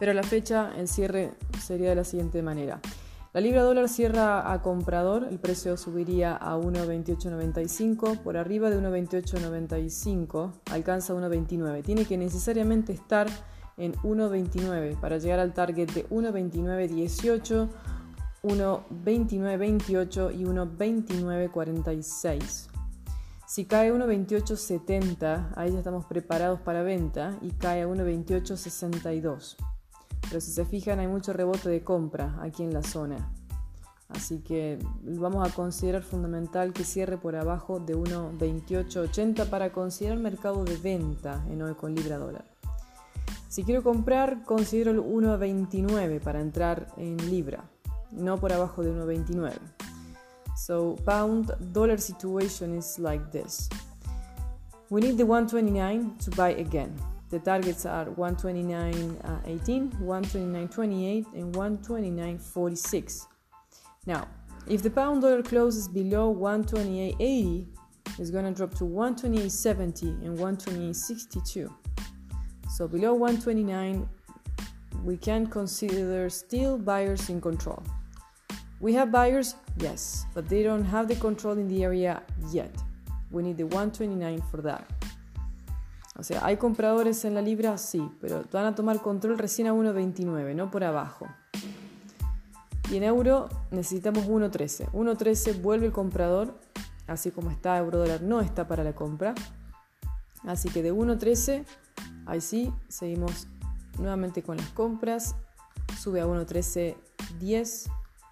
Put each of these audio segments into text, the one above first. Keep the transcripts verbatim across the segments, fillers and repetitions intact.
Pero a la fecha el cierre sería de la siguiente manera. La libra dólar cierra a comprador, el precio subiría a uno veintiocho noventa y cinco, por arriba de uno veintiocho noventa y cinco alcanza uno veintinueve. Tiene que necesariamente estar en uno veintinueve para llegar al target de uno veintinueve dieciocho, uno veintinueve veintiocho y uno veintinueve cuarenta y seis. Si cae uno veintiocho setenta, ahí ya estamos preparados para venta y cae a uno veintiocho sesenta y dos. Pero si se fijan, hay mucho rebote de compra aquí en la zona. Así que vamos a considerar fundamental que cierre por abajo de uno veintiocho ochenta para considerar mercado de venta en hoy con libra dólar. Si quiero comprar, considero el uno veintinueve para entrar en libra, no por abajo de uno veintinueve. So pound dollar situation is like this. We need the one twenty-nine to buy again. The targets are one twenty-nine eighteen, one twenty-nine twenty-eight, and one twenty-nine forty-six. Now, if the pound dollar closes below one twenty-eight eighty, it's going to drop to one twenty-eight seventy and one twenty-eight sixty-two. So below one twenty-nine, we can consider still buyers in control. We have buyers, yes, but they don't have the control in the area yet. We need the one twenty-nine for that. O sea, ¿hay compradores en la libra? Sí, pero van a tomar control recién a uno veintinueve, no por abajo. Y en euro necesitamos uno trece. uno trece vuelve el comprador, así como está euro dólar, no está para la compra. Así que de uno trece, ahí sí, seguimos nuevamente con las compras. Sube a uno trece diez.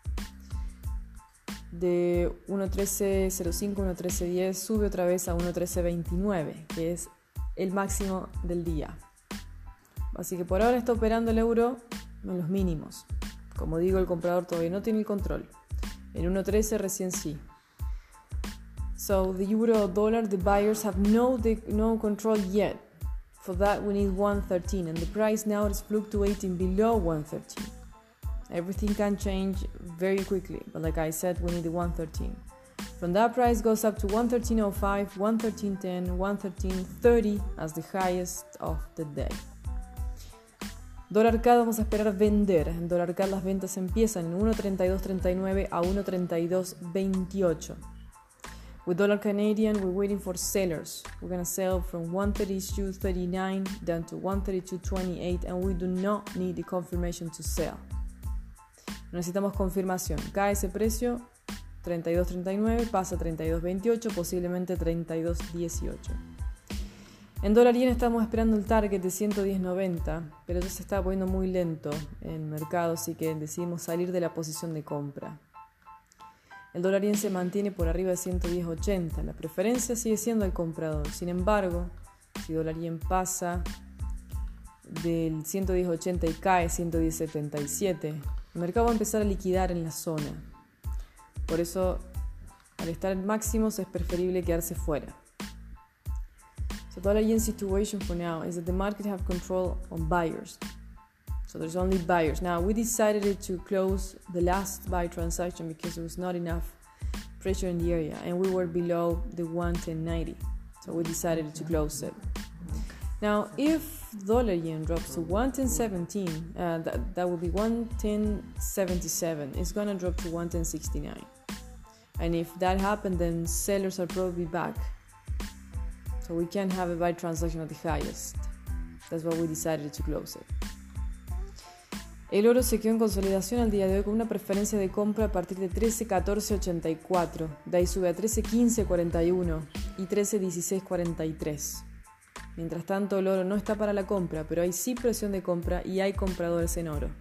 De uno trece cero cinco, uno trece diez, sube otra vez a uno trece veintinueve, que es el máximo del día. Así que por ahora está operando el euro en los mínimos. Como digo, el comprador todavía no tiene el control. En uno trece recién sí. So the euro dollar, the buyers have no, the, no control yet. For that we need one thirteen, and the price now is fluctuating below one thirteen. Everything can change very quickly, but like I said, we need the one thirteen. From that, price goes up to one thirteen oh five, one thirteen ten, one thirteen thirty as the highest of the day. Dólar C A D vamos a esperar vender. En dólar C A D las ventas empiezan en uno treinta y dos treinta y nueve a uno treinta y dos veintiocho. With dollar Canadian, we're waiting for sellers. We're going to sell from one thirty-two thirty-nine down to one thirty-two twenty-eight, and we do not need the confirmation to sell. Necesitamos confirmación. Cae ese precio, treinta y dos treinta y nueve, pasa a treinta y dos veintiocho, posiblemente treinta y dos dieciocho. En dólar yen estamos esperando el target de ciento diez noventa, pero ya se está poniendo muy lento el mercado, así que decidimos salir de la posición de compra. El dólar yen se mantiene por arriba de ciento diez ochenta, la preferencia sigue siendo el comprador. Sin embargo, si dólar yen pasa del ciento diez ochenta y cae ciento diez setenta y siete, el mercado va a empezar a liquidar en la zona. Por eso, al estar en máximos, es preferible quedarse fuera. So dollar yen situation for now is that the market have control on buyers. So there's only buyers. Now, we decided to close the last buy transaction because there was not enough pressure in the area, and we were below the one ten ninety. So we decided to close it. Now, if dollar yen drops to one ten seventeen, uh, that, that would be one ten seventy-seven. It's going to drop to one ten sixty-nine. And if that happened, then sellers are probably back. So we can have a buy transaction at the highest. That's why we decided to close it. El oro se quedó en consolidación al día de hoy con una preferencia de compra a partir de trece catorce ochenta y cuatro. De ahí sube a trece quince cuarenta y uno y trece dieciséis cuarenta y tres. Mientras tanto, el oro no está para la compra, pero hay sí presión de compra y hay compradores en oro.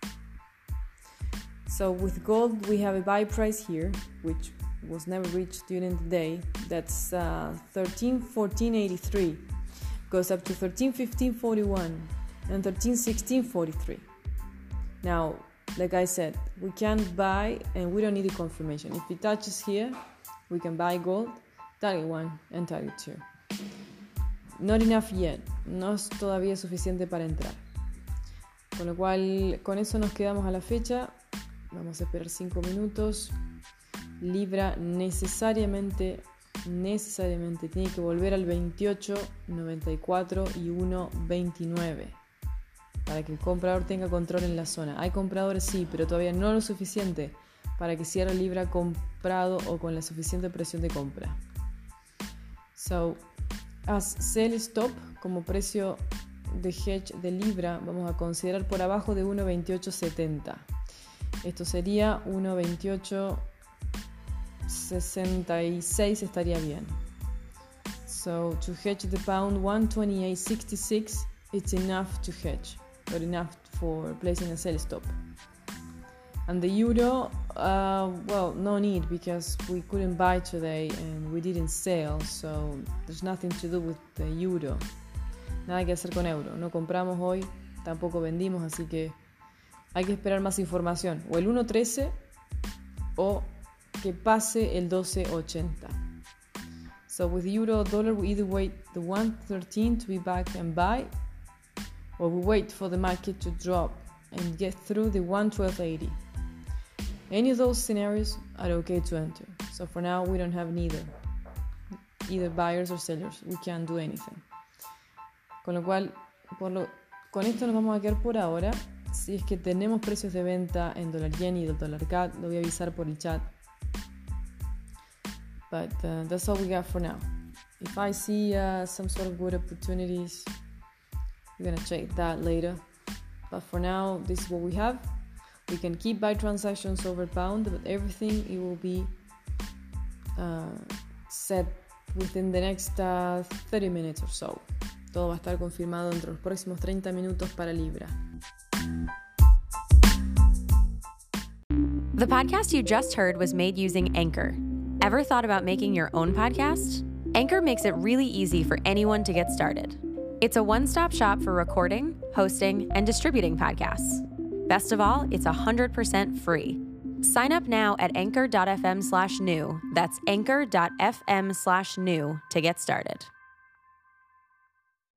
So with gold, we have a buy price here, which was never reached during the day. That's uh, thirteen fourteen eighty-three. Goes up to thirteen fifteen forty-one and thirteen sixteen forty-three. Now, like I said, we can buy and we don't need a confirmation. If it touches here, we can buy gold, target one and target two. Not enough yet, no es todavía suficiente para entrar. Con lo cual, con eso nos quedamos a la fecha. Vamos a esperar cinco minutos. Libra necesariamente, necesariamente tiene que volver al veintiocho noventa y cuatro y uno veintinueve. para que el comprador tenga control en la zona. Hay compradores, sí, pero todavía no lo suficiente para que cierre Libra comprado o con la suficiente presión de compra. So, as sell stop, como precio de hedge de Libra, vamos a considerar por abajo de uno veintiocho setenta. Esto sería uno veintiocho sesenta y seis, estaría bien. So, to hedge the pound, one twenty-eight sixty-six, it's enough to hedge, but enough for placing a sell stop. And the euro, uh, well, no need, because we couldn't buy today and we didn't sell, so there's nothing to do with the euro. Nada que hacer con euro. No compramos hoy, tampoco vendimos, así que hay que esperar más información. O el uno trece o que pase el doce ochenta. So with euro dollar, we either wait the one thirteen to be back and buy, or we wait for the market to drop and get through the one twelve eighty. Any of those scenarios are okay to enter. So for now, we don't have neither, either buyers or sellers. We can't do anything. Con lo cual, por lo, con esto nos vamos a quedar por ahora. Si es que tenemos precios de venta en dólar yen y dólar C A D, lo voy a avisar por el chat. But uh, that's all we got for now. If I see uh, some sort of good opportunities, we're gonna check that later. But for now, this is what we have. We can keep buy transactions over pound, but everything it will be uh, set within the next uh, thirty minutes or so. Todo va a estar confirmado entre los próximos treinta minutos para Libra. The podcast you just heard was made using Anchor. Ever thought about making your own podcast? Anchor makes it really easy for anyone to get started. It's a one-stop shop for recording, hosting, and distributing podcasts. Best of all, it's one hundred percent free. Sign up now at anchor.fm slash new. That's anchor.fm slash new to get started.